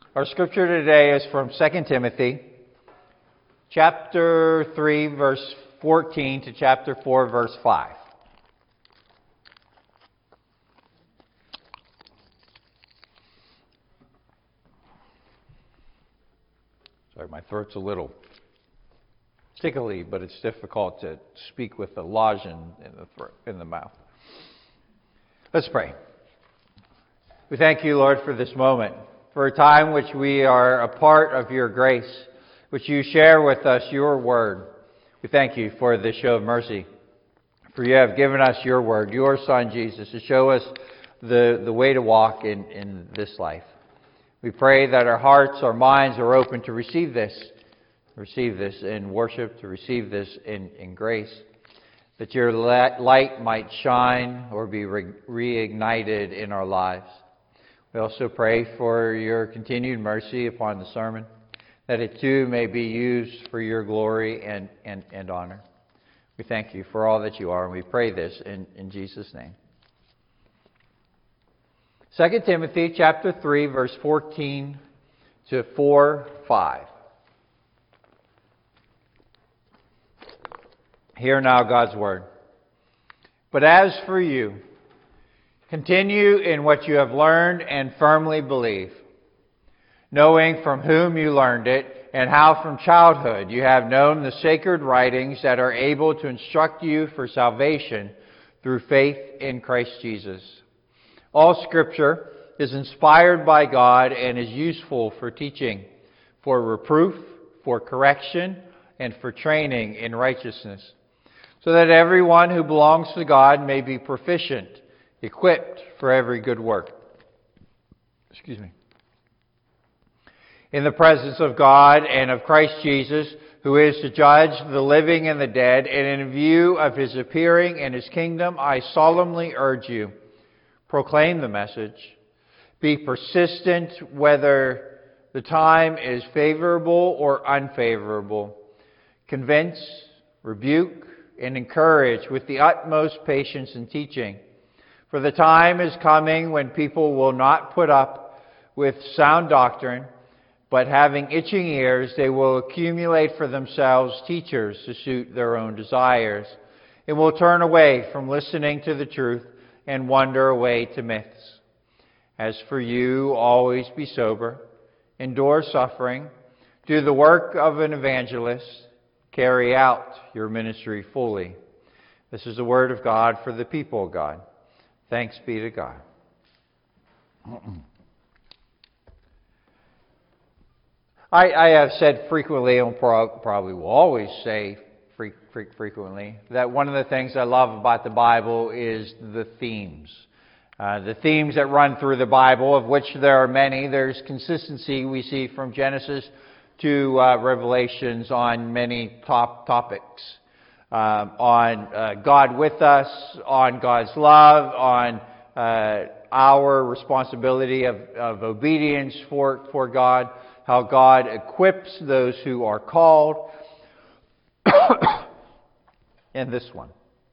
Our scripture today is from 2 Timothy, chapter 3, verse 14 to chapter 4, verse 5. Sorry, my throat's a little tickly, but it's difficult to speak with the lozenge in the mouth. Let's pray. We thank you, Lord, for this moment, for a time which we are a part of your grace, which you share with us your word. We thank you for this show of mercy, for you have given us your word, your Son Jesus, to show us the way to walk in this life. We pray that our hearts, our minds are open to receive this in worship, to receive this in grace, that your light might shine or be reignited in our lives. We also pray for your continued mercy upon the sermon, that it too may be used for your glory and honor. We thank you for all that you are, and we pray this in Jesus' name. 2 Timothy chapter 3, verse 14 to 4:5. Hear now God's word. But as for you, continue in what you have learned and firmly believe, knowing from whom you learned it, and how from childhood you have known the sacred writings that are able to instruct you for salvation through faith in Christ Jesus. All Scripture is inspired by God and is useful for teaching, for reproof, for correction, and for training in righteousness, so that everyone who belongs to God may be proficient, equipped for every good work. In the presence of God and of Christ Jesus, who is to judge the living and the dead, and in view of his appearing in his kingdom, I solemnly urge you, proclaim the message. Be persistent whether the time is favorable or unfavorable. Convince, rebuke, and encourage with the utmost patience and teaching. For the time is coming when people will not put up with sound doctrine, but having itching ears, they will accumulate for themselves teachers to suit their own desires, and will turn away from listening to the truth and wander away to myths. As for you, always be sober, endure suffering, do the work of an evangelist, carry out your ministry fully. This is the word of God for the people of God. Thanks be to God. I have said frequently, and probably will always say frequently, that one of the things I love about the Bible is the themes. The themes that run through the Bible, of which there are many. There's consistency we see from Genesis to Revelations on many topics. On God with us, on God's love, on our responsibility of obedience for God, how God equips those who are called, and this one,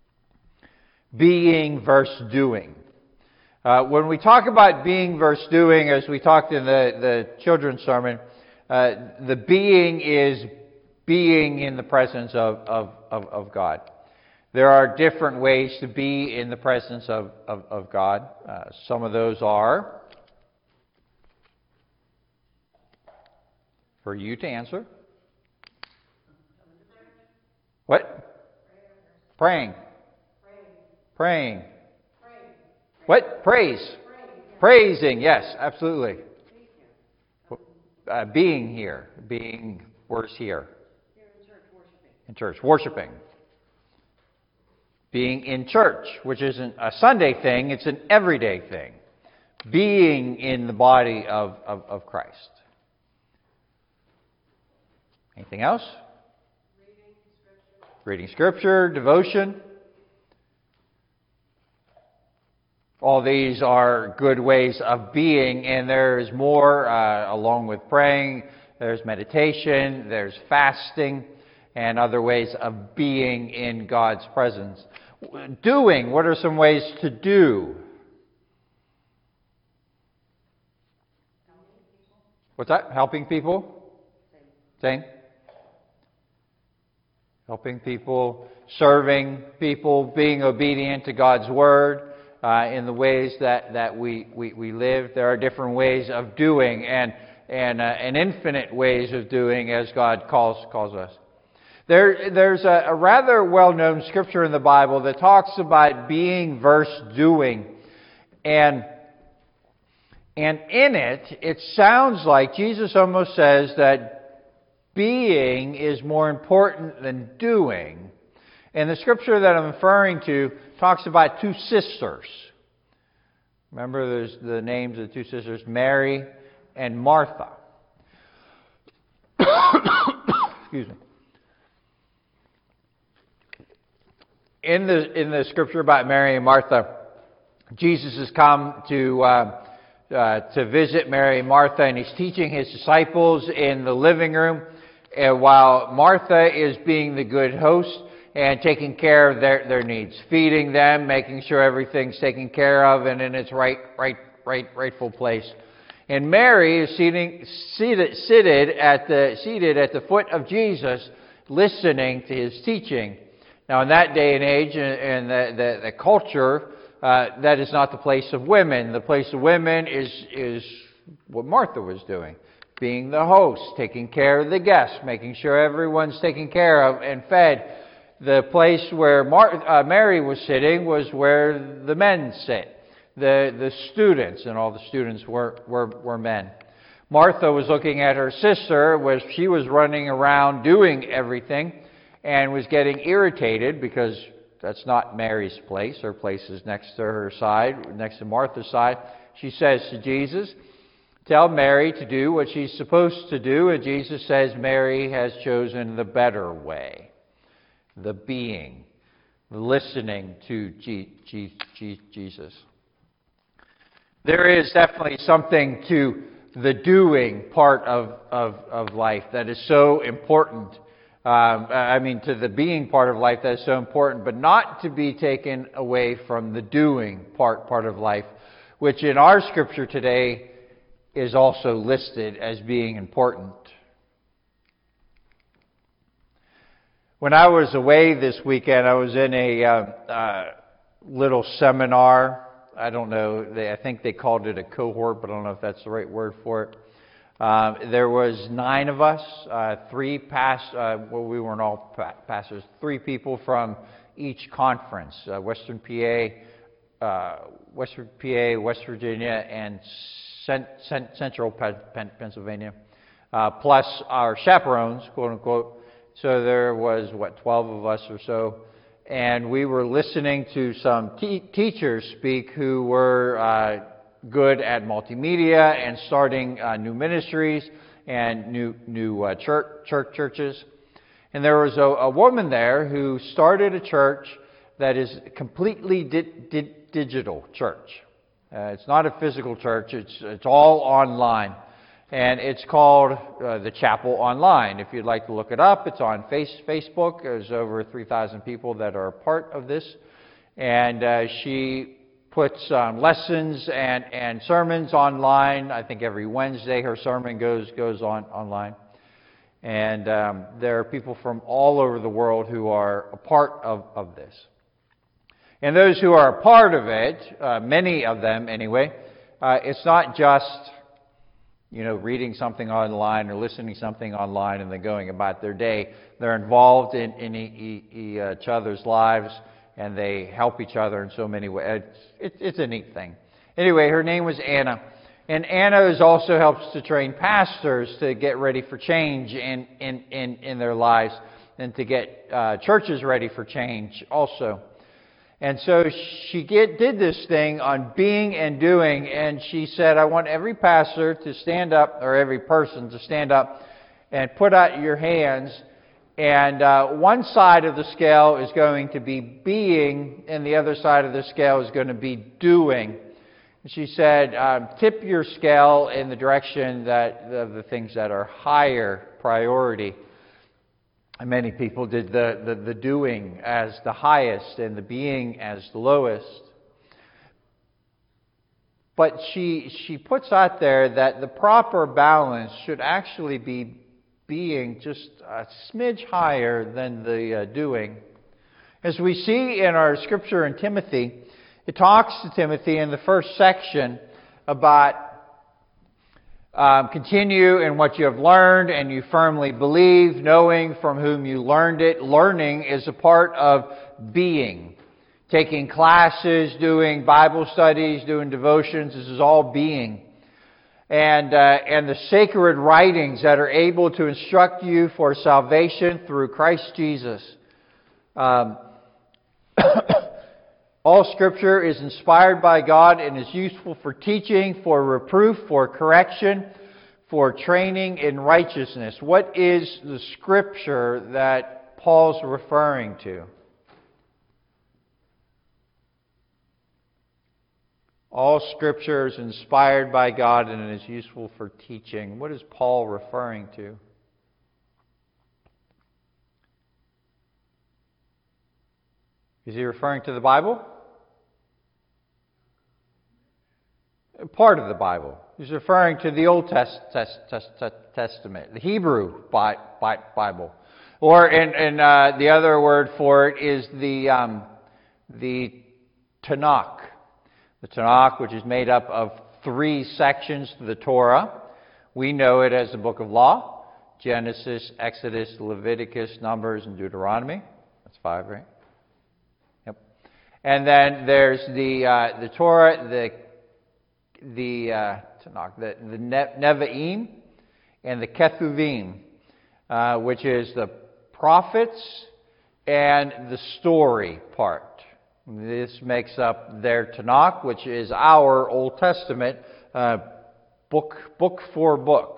being versus doing. When we talk about being versus doing, as we talked in the children's sermon, the being is being in the presence of God. There are different ways to be in the presence of God. Some of those are for you to answer. What? Praying. Praying. What? Praise. Praising, yes, absolutely. Being here. Being, where's here? In church. Worshiping. Being in church, which isn't a Sunday thing, it's an everyday thing. Being in the body of Christ. Anything else? Reading Scripture, devotion. All these are good ways of being, and there's more along with praying. There's meditation, there's fasting, and other ways of being in God's presence. Doing, what are some ways to do? What's that? Helping people? Same. Helping people, serving people, being obedient to God's Word in the ways that we live. There are different ways of doing and infinite ways of doing as God calls us. There's a rather well-known scripture in the Bible that talks about being versus doing. And in it sounds like Jesus almost says that being is more important than doing. And the scripture that I'm referring to talks about two sisters. Remember, there's the names of the two sisters, Mary and Martha. Excuse me. In the scripture about Mary and Martha, Jesus has come to visit Mary and Martha, and he's teaching his disciples in the living room, and while Martha is being the good host and taking care of their needs, feeding them, making sure everything's taken care of and in its rightful place. And Mary is seated at the foot of Jesus, listening to his teaching. Now, in that day and age, and the culture, that is not the place of women. The place of women is what Martha was doing, being the host, taking care of the guests, making sure everyone's taken care of and fed. The place where Mary was sitting was where the men sit, the students, and all the students were men. Martha was looking at her sister, where she was running around doing everything, and was getting irritated because that's not Mary's place. Her place is next to her side, next to Martha's side. She says to Jesus, "Tell Mary to do what she's supposed to do." And Jesus says Mary has chosen the better way. The being, the listening to Jesus. There is definitely something to the doing part of life that is so important. To the being part of life that is so important, but not to be taken away from the doing part of life, which in our scripture today is also listed as being important. When I was away this weekend, I was in a little seminar. I don't know, I think they called it a cohort, but I don't know if that's the right word for it. There was 9 of us, 3 we weren't all pastors, 3 people from each conference, Western PA, West Virginia, and Central Pennsylvania, plus our chaperones, quote unquote. So there was, 12 of us or so, and we were listening to some teachers speak who were good at multimedia and starting new ministries and new churches. And there was a woman there who started a church that is completely digital church. It's not a physical church. It's all online. And it's called the Chapel Online. If you'd like to look it up, it's on Facebook. There's over 3,000 people that are a part of this. And she puts lessons and sermons online. I think every Wednesday her sermon goes online. And there are people from all over the world who are a part of this. And those who are a part of it, many of them anyway, it's not just reading something online or listening to something online and then going about their day. They're involved in each other's lives, and they help each other in so many ways. It's a neat thing. Anyway, her name was Anna. And Anna also helps to train pastors to get ready for change in their lives and to get churches ready for change also. And so she did this thing on being and doing, and she said, I want every pastor to stand up, or every person to stand up and put out your hands, and one side of the scale is going to be being, and the other side of the scale is going to be doing. And she said, tip your scale in the direction of the things that are higher priority. And many people did the doing as the highest and the being as the lowest. But she puts out there that the proper balance should actually be being just a smidge higher than the doing. As we see in our scripture in Timothy, it talks to Timothy in the first section about continue in what you have learned and you firmly believe, knowing from whom you learned it. Learning is a part of being. Taking classes, doing Bible studies, doing devotions, this is all being. And the sacred writings that are able to instruct you for salvation through Christ Jesus. All Scripture is inspired by God and is useful for teaching, for reproof, for correction, for training in righteousness. What is the Scripture that Paul's referring to? All Scripture is inspired by God and is useful for teaching. What is Paul referring to? Is he referring to the Bible? Part of the Bible. He's referring to the Old Testament, the Hebrew Bible. Or in the other word for it is the Tanakh. The Tanakh, which is made up of 3 sections to the Torah. We know it as the Book of Law: Genesis, Exodus, Leviticus, Numbers, and Deuteronomy. That's 5, right? Yep. And then there's the Torah, the Tanakh, the Nevi'im, and the Ketuvim, which is the prophets and the story part. This makes up their Tanakh, which is our Old Testament, book for book.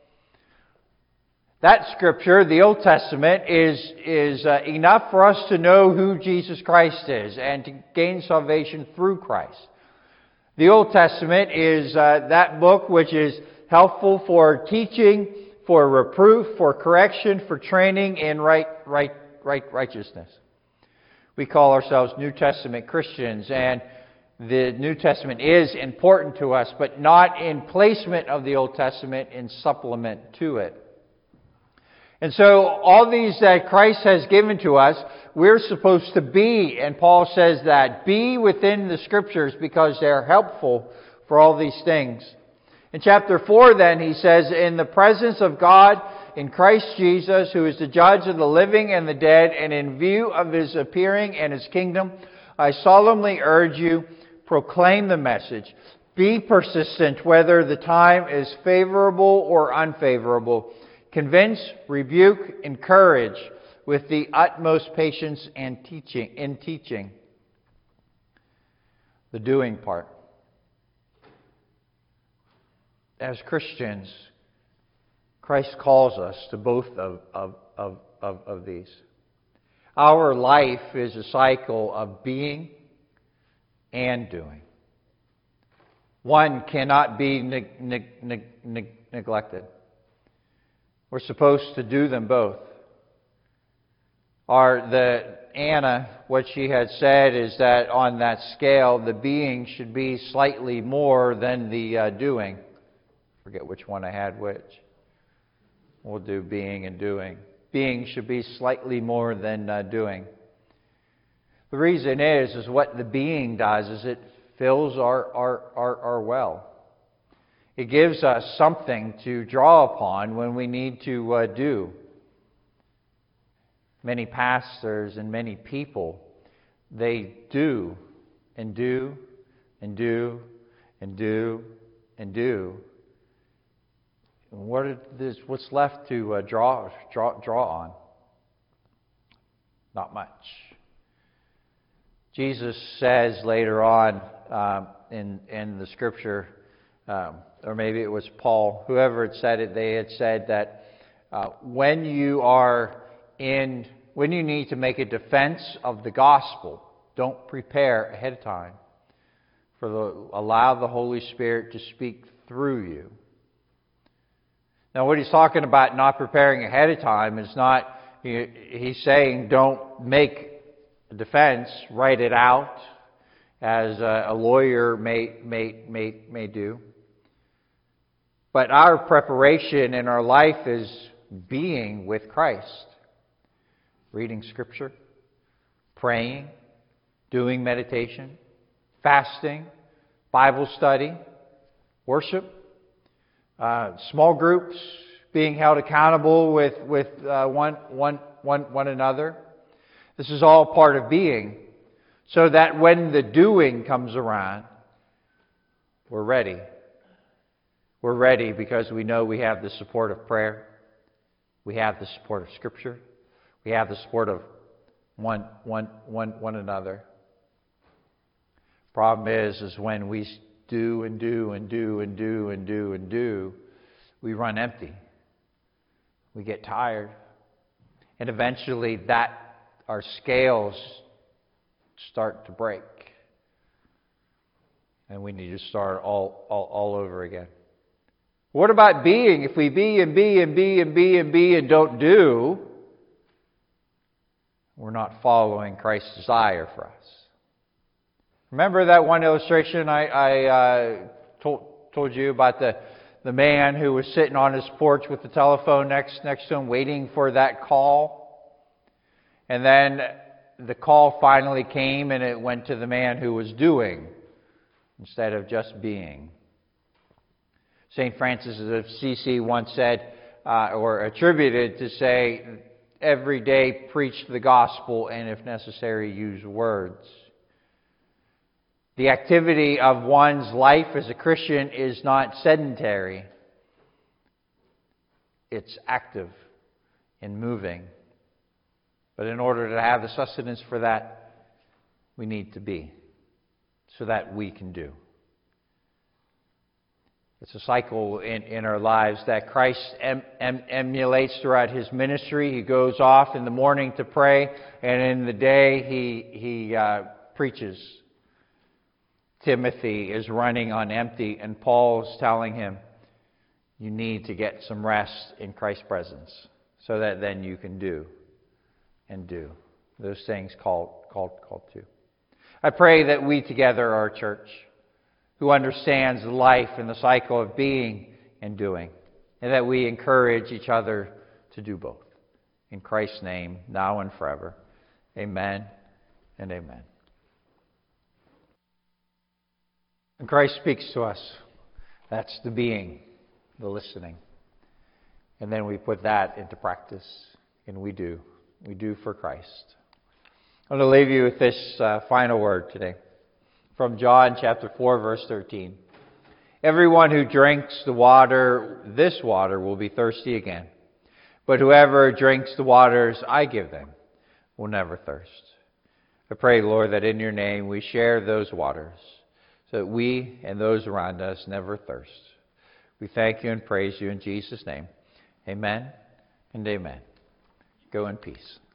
That Scripture, the Old Testament, is enough for us to know who Jesus Christ is and to gain salvation through Christ. The Old Testament is that book which is helpful for teaching, for reproof, for correction, for training in righteousness. We call ourselves New Testament Christians, and the New Testament is important to us, but not in placement of the Old Testament, in supplement to it. And so all these that Christ has given to us, we're supposed to be, and Paul says that, be within the Scriptures because they're helpful for all these things. In chapter 4 then, he says, in the presence of God, in Christ Jesus, who is the judge of the living and the dead, and in view of His appearing and His kingdom, I solemnly urge you, proclaim the message. Be persistent, whether the time is favorable or unfavorable. Convince, rebuke, encourage with the utmost patience and teaching. The doing part. As Christians, Christ calls us to both of these. Our life is a cycle of being and doing. One cannot be neglected. We're supposed to do them both. Anna, what she had said is that on that scale, the being should be slightly more than the doing. I forget which one I had which. We'll do being and doing. Being should be slightly more than doing. The reason is what the being does is it fills our well. It gives us something to draw upon when we need to do. Many pastors and many people, they do and do and do and do and do. What's left to draw on? Not much. Jesus says later on in the Scripture, or maybe it was Paul, whoever had said it, they had said that when you need to make a defense of the gospel, don't prepare ahead of time. Allow the Holy Spirit to speak through you. Now, what he's talking about not preparing ahead of time is not, he's saying don't make a defense, write it out, as a lawyer may do. But our preparation in our life is being with Christ. Reading Scripture, praying, doing meditation, fasting, Bible study, worship, small groups, being held accountable with one another. This is all part of being, so that when the doing comes around, we're ready. We're ready because we know we have the support of prayer. We have the support of Scripture. We have the support of one another. Problem is when we do, we run empty. We get tired. And eventually our scales start to break. And we need to start all over again. What about being? If we be and don't do, we're not following Christ's desire for us. Remember that one illustration I told you about the man who was sitting on his porch with the telephone next to him waiting for that call? And then the call finally came and it went to the man who was doing instead of just being. St. Francis of Assisi once said, or attributed to say, every day preach the gospel and if necessary use words. The activity of one's life as a Christian is not sedentary. It's active and moving. But in order to have the sustenance for that, we need to be, so that we can do. It's a cycle in our lives that Christ emulates throughout His ministry. He goes off in the morning to pray, and in the day He preaches. Timothy is running on empty, and Paul's telling him, you need to get some rest in Christ's presence, so that then you can do those things called to. I pray that we together are a church who understands the life and the cycle of being and doing, and that we encourage each other to do both. In Christ's name, now and forever. Amen and amen. When Christ speaks to us, that's the being, the listening. And then we put that into practice, and we do. We do for Christ. I want to leave you with this final word today. From John chapter 4, verse 13. Everyone who drinks this water will be thirsty again. But whoever drinks the waters I give them will never thirst. I pray, Lord, that in your name we share those waters, so that we and those around us never thirst. We thank you and praise you in Jesus' name. Amen and amen. Go in peace.